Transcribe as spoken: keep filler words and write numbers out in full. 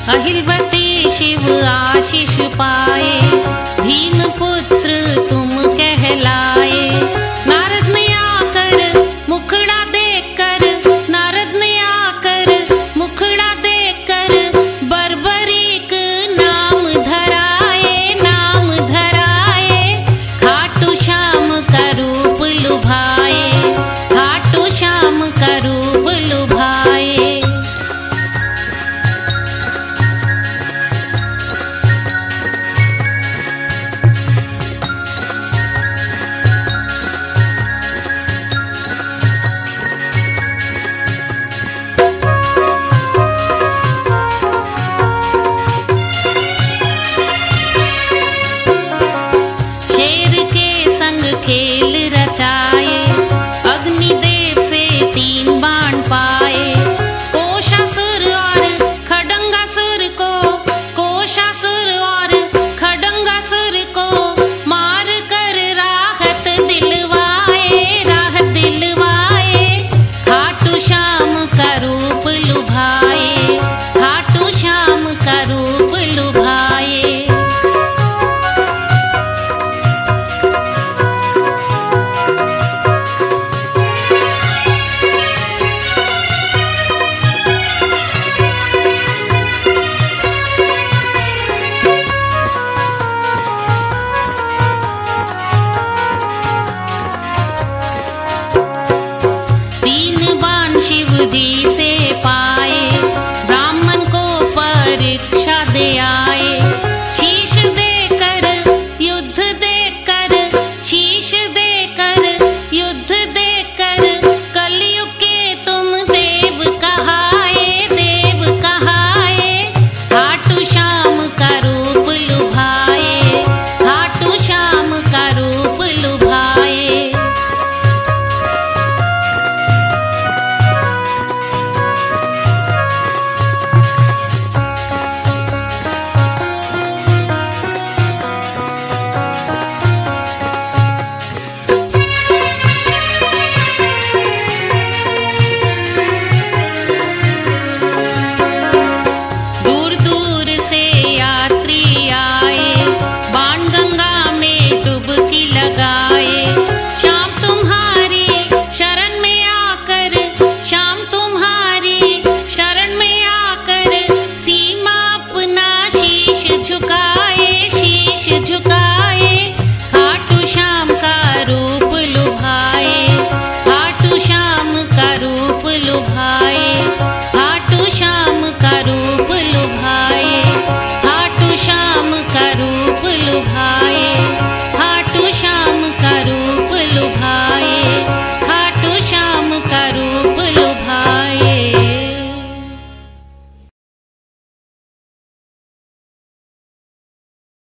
अहिलवती शिव आशीष पाए, भीम पुत्र तुम कहलाए। नारद ने आकर मुखड़ा देखकर, नारद ने आकर मुखड़ा देखकर बर्बरीक नाम धराए, नाम धराए। खाटू श्याम का रूप लुभाए, खाटू श्याम का रूप लुभाए। खेल रचाए, अग्निदेव से तीन बाण पाए। कोशासुर और खड्गासुर को, कोशासुर और खड्गासुर को मार कर राहत दिलवाए, राहत दिलवाए। खाटू श्याम का रूप लुभाए, खाटू श्याम का रूप लुभाए। शिव जी से पाए, ब्राह्मण को परीक्षा दे आए।